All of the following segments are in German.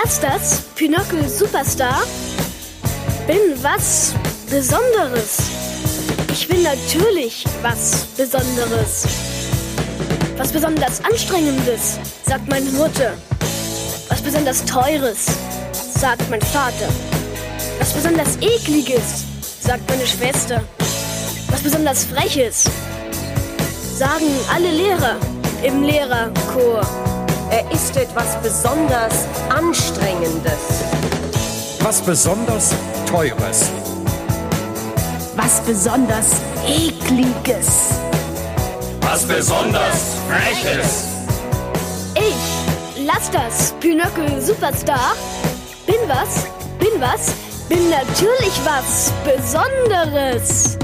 lass das, Pinocchio Superstar. Bin was Besonderes. Ich bin natürlich was Besonderes. Was besonders Anstrengendes, sagt meine Mutter. Was besonders Teures, sagt mein Vater. Was besonders Ekliges, sagt meine Schwester. Was besonders Freches, sagen alle Lehrer im Lehrerchor. Er ist etwas besonders Anstrengendes. Was besonders Teures. Was besonders Ekliges. Was besonders Freches. Ich lass das, Pinocchio Superstar. Bin natürlich was Besonderes.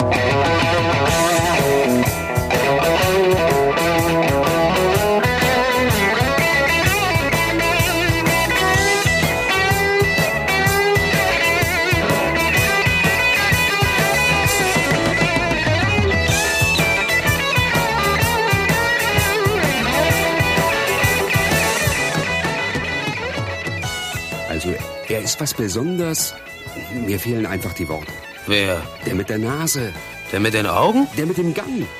Also, er ist was Besonders. Mir fehlen einfach die Worte. Wer? Der mit der Nase. Der mit den Augen? Der mit dem Gang.